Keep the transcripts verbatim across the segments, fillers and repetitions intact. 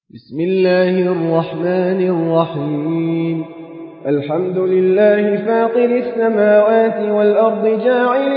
بسم الله الرحمن الرحيم. الحمد لله فاطر السماوات والأرض جاعل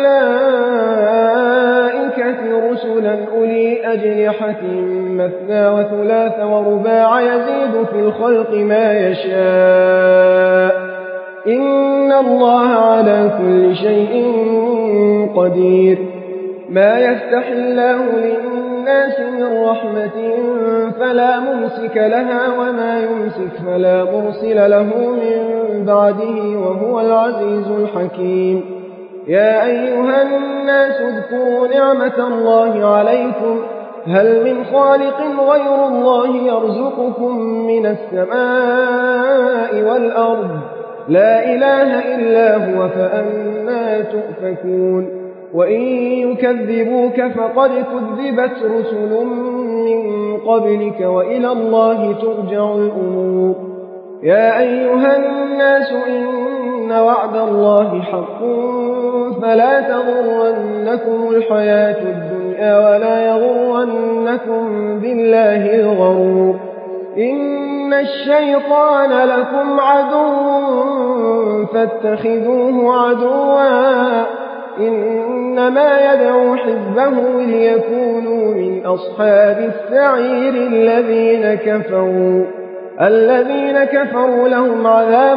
الملائكة رسلا أولي أجنحة مثنى وثلاث ورباع يزيد في الخلق ما يشاء إن الله على كل شيء قدير. ما يفتح الله للناس من رحمة فلا ممسك لها وما يمسك فلا مرسل له من بعده وهو العزيز الحكيم. يا أيها الناس اذكروا نعمة الله عليكم هل من خالق غير الله يرزقكم من السماء والأرض لا إله إلا هو فأنى تؤفكون. وإن يكذبوك فقد كذبت رسل من قبلك وإلى الله ترجع الأمور. يا أيها الناس إن وعد الله حق فلا تغرنكم الحياة الدنيا ولا يغرنكم بالله الغرور. إن الشيطان لكم عدو فاتخذوه عدوا إنما يدعو حزبه ليكونوا من أصحاب السعير. الذين كفروا الذين كفروا لهم عذاب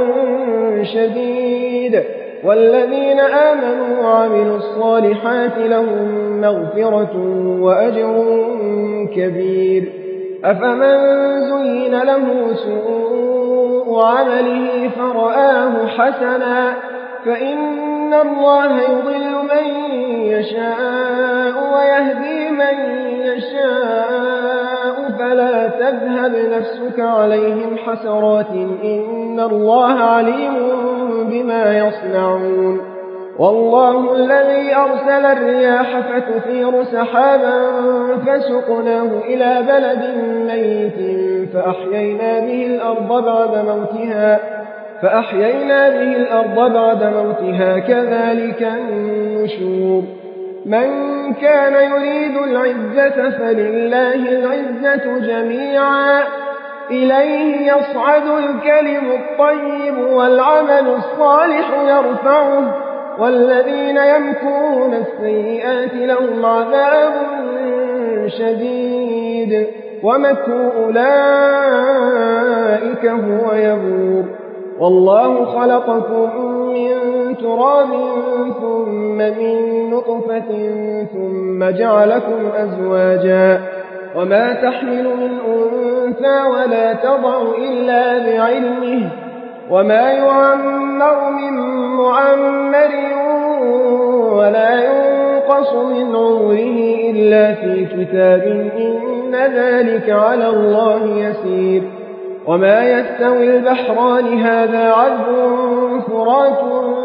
شديد والذين آمنوا وعملوا الصالحات لهم مغفرة وأجر كبير. أفمن زين له سوء عمله فرآه حسنا فإن الله يضل من يشاء ويهدي من يشاء فلا تذهب نفسك عليهم حسرات إن الله عليم بما يصنعون. والله الذي أرسل الرياح فتثير سحابا فسقناه إلى بلد ميت فأحيينا به الأرض بعد موتها فأحيينا به الأرض بعد موتها كذلك النشور. من كان يريد العزة فلله العزة جميعا إليه يصعد الكلم الطيب والعمل الصالح يرفعه والذين يمكرون السيئات لهم عذاب شديد ومكر أولئك هو يبور. والله خلقكم من تراب ثم من نطفة ثم جعلكم أزواجا وما تحمل من أنثى ولا تضع إلا بعلمه وما يعمر من معمر ولا ينقص من عمره إلا في كتاب إن ذلك على الله يسير. وما يستوي البحران هذا عذب فرات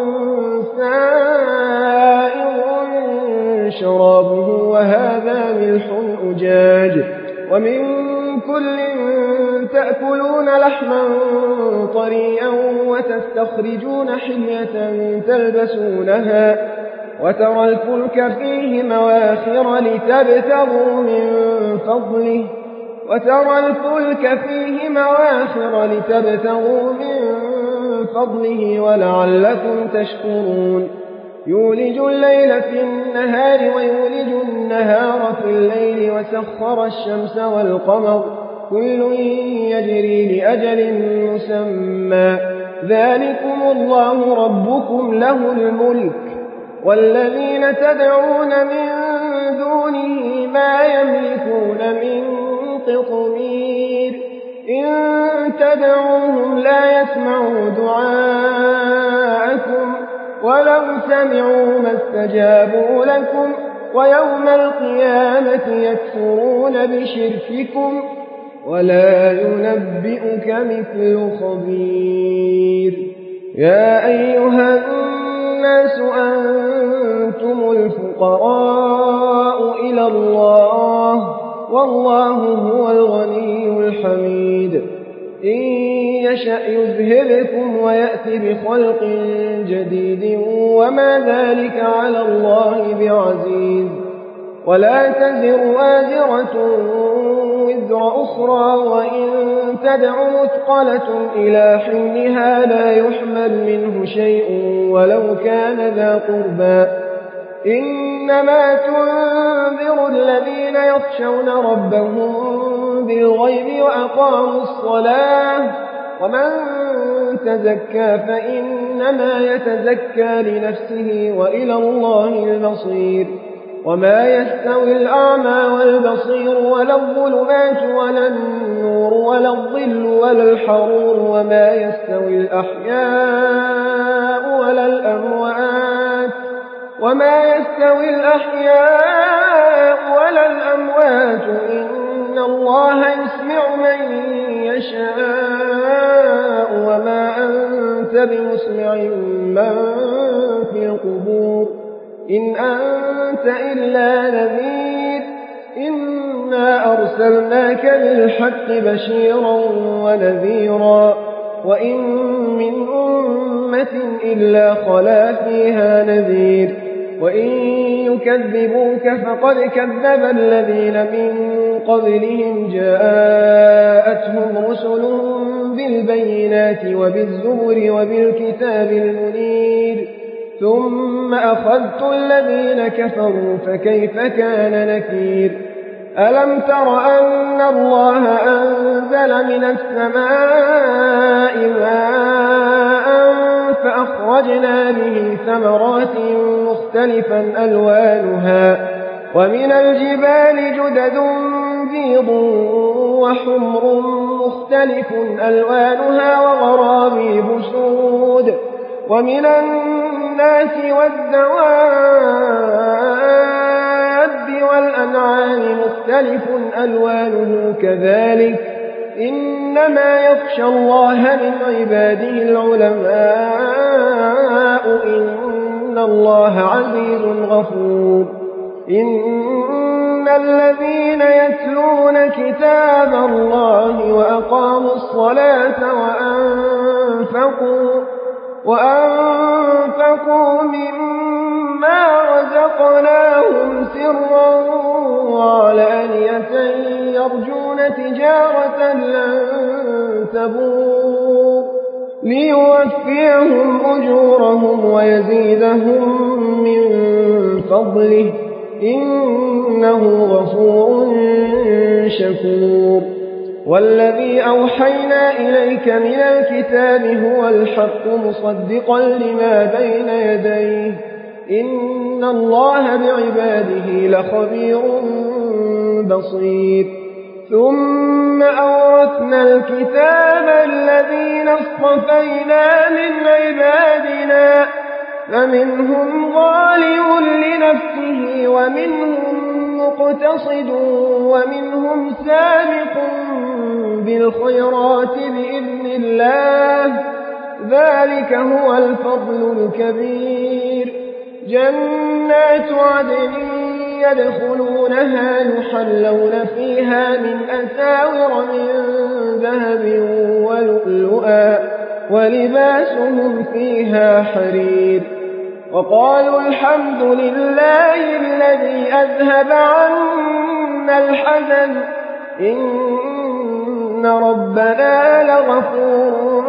سائغ شرابه وهذا ملح أجاج ومن كل تأكلون لحما طريا وتستخرجون حلية تلبسونها وترى الفلك فيه مواخر لتبتغوا من فضله وترى الفلك فيه مواخر لتبتغوا من فضله ولعلكم تشكرون. يولج الليل في النهار ويولج النهار في الليل وسخر الشمس والقمر كل يجري لأجل مسمى ذلكم الله ربكم له الملك والذين تدعون من دونه ما يملكون من قطمير إن تدعوهم لا يسمعوا دعاءكم ولو سمعوا ما استجابوا لكم ويوم القيامة يكفرون بشرككم ولا ينبئك مثل خبير. يا أيها الناس أنتم الفقراء إلى الله والله هو الغني الحميد. إن يشأ يذهبكم ويأتي بخلق جديد وما ذلك على الله بعزيز. ولا تزر وازرة وزر أخرى وإن تدع مثقلة إلى حملها لا يحمل منه شيء ولو كان ذا قربى إنما تنذر الذين يخشون ربهم بالغيب وأقاموا الصلاة ومن تزكى فإنما يتزكى لنفسه وإلى الله المصير وما يستوي الأعمى والبصير ولا الظلمات ولا النور ولا الظل ولا الحرور وما يستوي الأحياء ولا الأموات وما يستوي الأحياء ولا الأموات إن الله يسمع من يشاء وما أنت بمسمع من في القبور إن أنت إلا نذير إنا أرسلناك بالحق بشيرا ونذيرا وإن من أمة إلا خلا فيها نذير وإن يكذبوك فقد كذب الذين من قبلهم جاءتهم رسلهم بالبينات وبالزبر وبالكتاب المنير ثم أخذت الذين كفروا فكيف كان نكير ألم تر أن الله أنزل من السماء ماء فأخرجنا به ثمرات مختلفا ألوانها ومن الجبال جدد بيض وحمر مختلف ألوانها وغرابيب سود ومن الناس والدواب والأنعام مختلف ألوانه كذلك إنما يخشى الله من عباده العلماء إن الله عزيز غفور إن الذين يتلون كتاب الله وأقاموا الصلاة وأنفقوا وأنفقوا مما رزقناهم سرا وعلانية يرجون تجارة لن تبور ليوفيهم أجورهم ويزيدهم من فضله إنه غفور شكور والذي أوحينا إليك من الكتاب هو الحق مصدقا لما بين يديه إن الله بعباده لخبير بصير ثم أورثنا الكتاب الذين اصطفينا من عبادنا فمنهم ظالم لنفسه ومنهم مقتصد ومنهم سابق بالخيرات بإذن الله ذلك هو الفضل الكبير جنات عدن يدخلونها يحلون فيها من أساور من ذهب ولؤلؤا ولباسهم فيها حرير وقالوا الحمد لله الذي أذهب عنا الحزن إن ربنا لغفور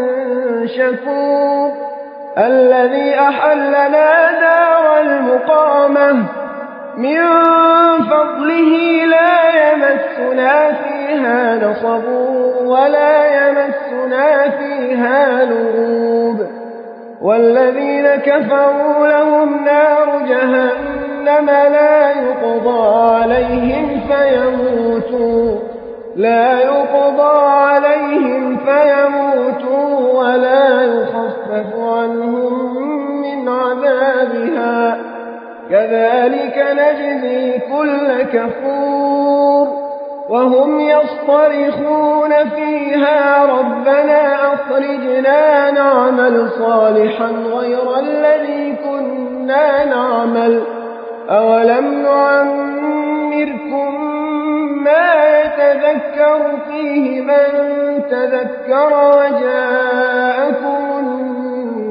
شكور الذي أحلنا دار المقامة من فضله لا يمسنا فيها نصب ولا يمسنا فيها لغوب والذين كفروا لهم نار جهنم لا يقضى عليهم فيموتوا لا يقضى عليهم فيموتوا ولا يخفف عنهم من عذابها كذلك نجزي كل كفور وهم يصطرخون فيها ربنا أخرجنا نعمل صالحا غير الذي كنا نعمل أولم نعمركم ما يتذكر فيه من تذكر وجاءكم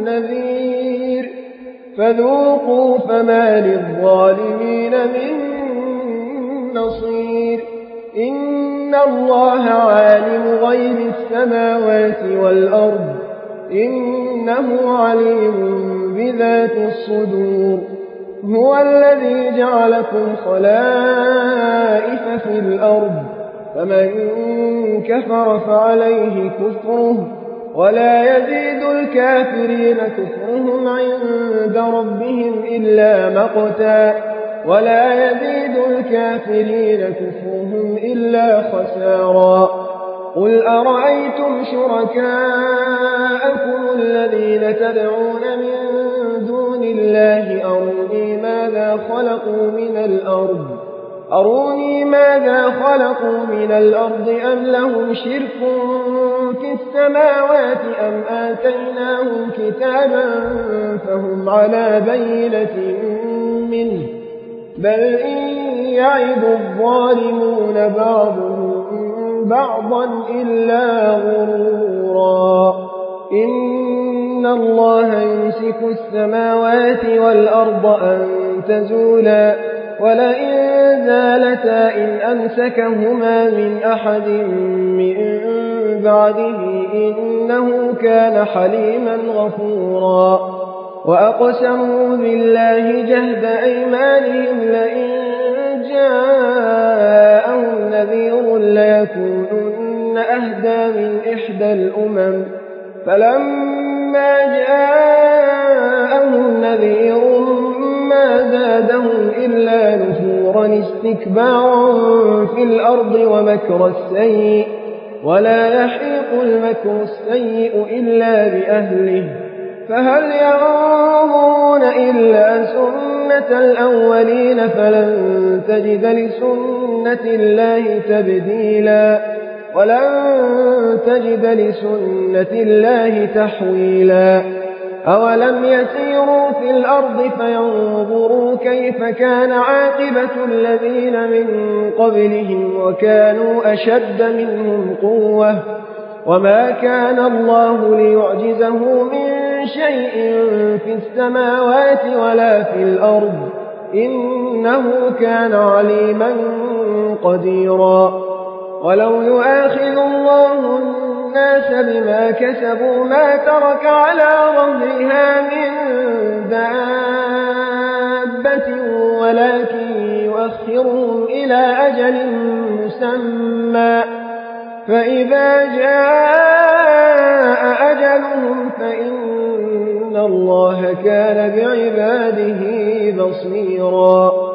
النذير فذوقوا فما للظالمين من نصير إن الله عالم غيب السماوات والأرض إنه عليم بذات الصدور هو الذي جعلكم خلائف في الأرض فمن كفر فعليه كفره ولا يزيد الكافرين كفرهم عند ربهم إلا مقتا ولا يزيد الكافرين كفرهم إلا خسارا قل أرأيتم شركاءكم الذين تدعون من دون الله أروني ماذا خلقوا من الأرض أروني ماذا خلقوا من الأرض أم لهم شرك في السماوات أم آتيناهم كتابا فهم على بينة منه بل إن يعد الظالمون بعضهم بعضا إلا غرورا إن الله يمسك السماوات والأرض أن تزولا ولئن زالتا إن أمسكهما من أحد من بعده إنه كان حليما غفورا وأقسموا بالله جهد أيمانهم لئن جاءهم نذير ليكونن أهدى من إحدى الأمم فلما جاءهم نذير ما زادهم إلا نفورا استكبارا في الأرض ومكر السيء ولا يحيق المكر السيء إلا بأهله فهل ينظرون إلا سنة الأولين فلن تجد لسنة الله تبديلا ولن تجد لسنة الله تحويلا أولم يسيروا في الأرض فينظروا كيف كان عاقبة الذين من قبلهم وكانوا أشد منهم قوة وما كان الله ليعجزه من شيء في السماوات ولا في الأرض إنه كان عليما قديرا ولو يؤاخذ الله الناس بما كسبوا ما ترك على ظهرها من دابة ولكن يؤخرهم إلى أجل مسمى فإذا جاء أجلهم فإن الله كان بعباده بصيرا